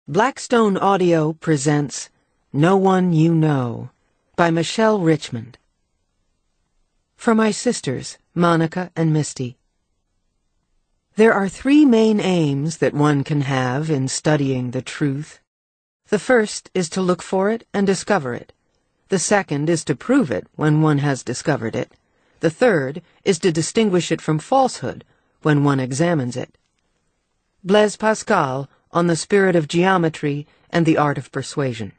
Blackstone Audio presents No One You Know by Michelle Richmond. For my sisters, Monica and Misty. There are three main aims that one can have in studying the truth. The first is to look for it and discover it. The second is to prove it when one has discovered it. The third is to distinguish it from falsehood when one examines it. Blaise Pascal on the Spirit of Geometry and the Art of Persuasion.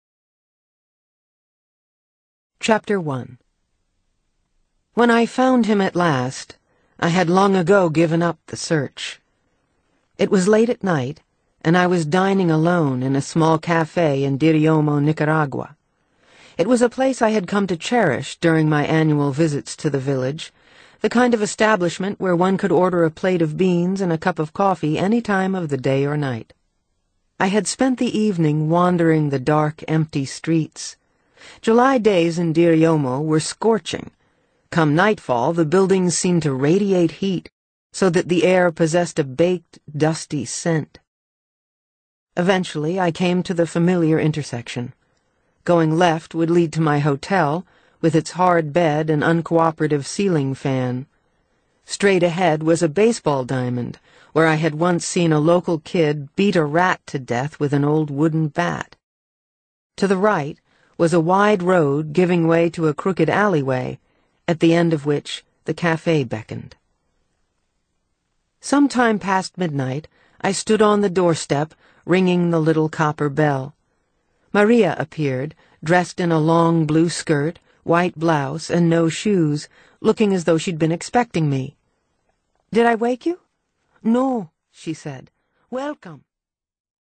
Chapter 1. When I found him at last, I had long ago given up the search. It was late at night, and I was dining alone in a small cafe in Diriomo, Nicaragua. It was a place I had come to cherish during my annual visits to the village, the kind of establishment where one could order a plate of beans and a cup of coffee any time of the day or night. I had spent the evening wandering the dark, empty streets. July days in Diriomo were scorching. Come nightfall, the buildings seemed to radiate heat, so that the air possessed a baked, dusty scent. Eventually, I came to the familiar intersection. Going left would lead to my hotel, with its hard bed and uncooperative ceiling fan. Straight ahead was a baseball diamond, where I had once seen a local kid beat a rat to death with an old wooden bat. To the right was a wide road giving way to a crooked alleyway, at the end of which the cafe beckoned. Some time past midnight, I stood on the doorstep, ringing the little copper bell. Maria appeared, dressed in a long blue skirt, white blouse, and no shoes, looking as though she'd been expecting me. "Did I wake you?" "No," she said. "Welcome."